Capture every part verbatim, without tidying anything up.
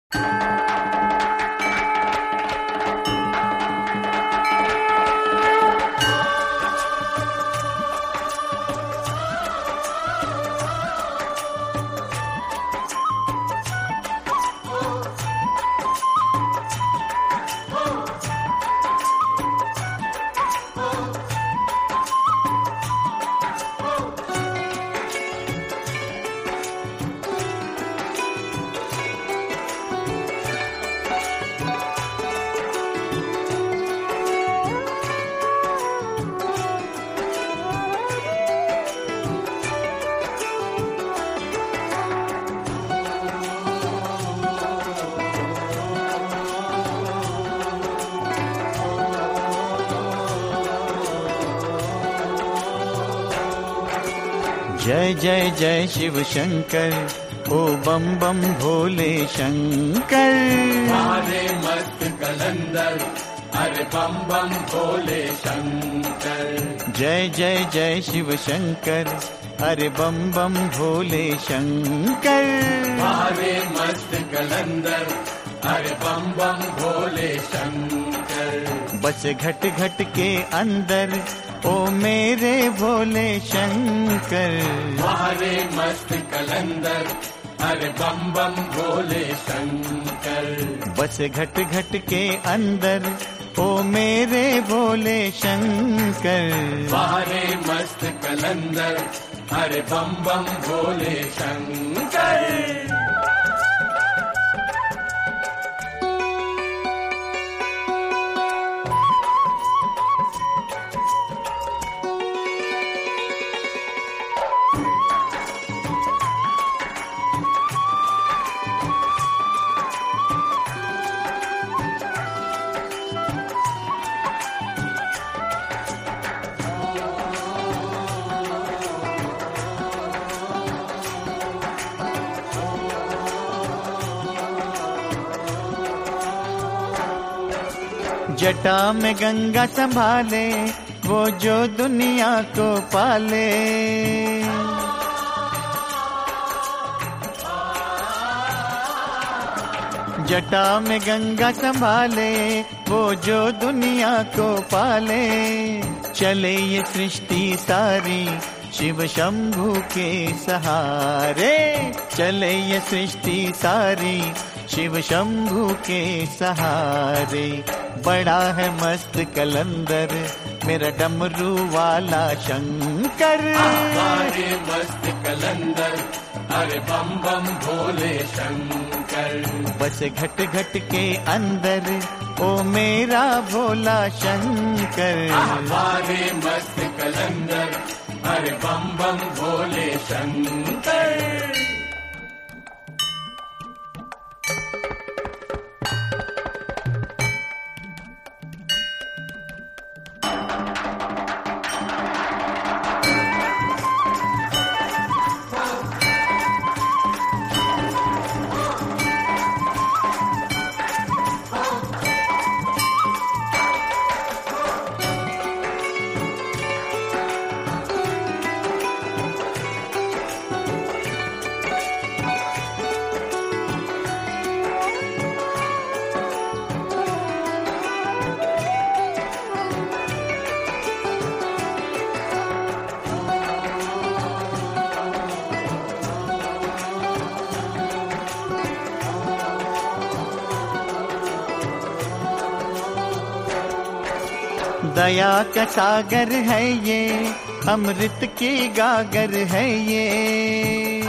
जय जय जय शिव शंकर, ओ बम बम भोले शंकर। हरे मस्त कलंदर, अरे बम बम भोले शंकर। जय जय जय शिव शंकर, अरे बम बम भोले शंकर। हरे मस्त कलंदर, अरे बम बम भोले शंकर। बस घट घट के अंदर ओ मेरे भोले शंकर। हरे मस्त कलंदर, अरे बम बम भोले शंकर। बस घट घट के अंदर ओ मेरे भोले शंकर। हरे मस्त कलंदर, अरे बम बम भोले शंकर। जटा में गंगा संभाले, वो जो दुनिया को पाले। जटा में गंगा संभाले, वो जो दुनिया को पाले। चले ये सृष्टि सारी शिव शंभू के सहारे। चले ये सृष्टि सारी शिव शंभू के सहारे। बड़ा है मस्त कलंदर मेरा डमरू वाला शंकर। हरे मस्त कलंदर, अरे बम बम भोले शंकर। बस घट घट के अंदर ओ मेरा भोला शंकर। हरे मस्त कलंदर, अरे बम बम भोले शंकर। दया का सागर है ये, अमृत की गागर है ये।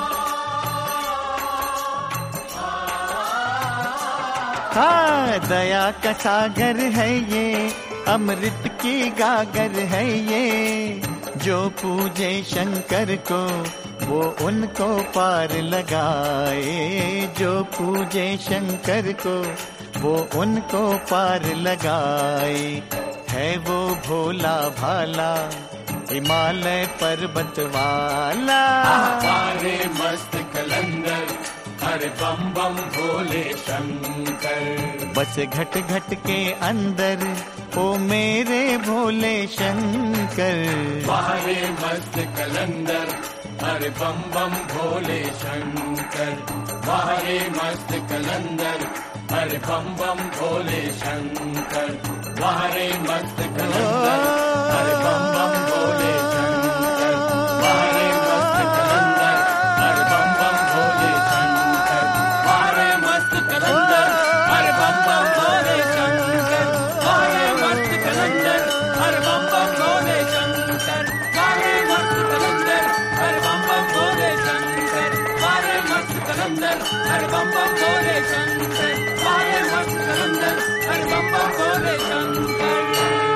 हाँ, दया का सागर है ये, अमृत की गागर है ये। जो पूजे शंकर को वो उनको पार लगाए। जो पूजे शंकर को वो उनको पार लगाए। है वो भोला भाला हिमालय पर्वत वाला। हरे मस्त कलंदर, अरे बम बम भोले शंकर। बस घट घट के अंदर ओ मेरे भोले शंकर। हरे मस्त कलंदर, अरे बम बम भोले शंकर। वाह रे मस्त कलंदर, हरे बम बम भोले शंकर। वाह रे मस्त कलंदर, हरे बम बम भोले शंकर। वाह रे मस्त कलंदर, हरे बम बम भोले शंकर। वाह रे मस्त कलंदर, हरे बम बम भोले शंकर। वाह रे मस्त कलंदर, हरे बम बम भोले शंकर। वाह रे मस्त कलंदर, हरे बम बम भोले शंकर। वाह रे मस्त कलंदर, हरे बम बम भोले शंकर। वाह रे मस्त कलंदर, हरे बम बम भोले शंकर।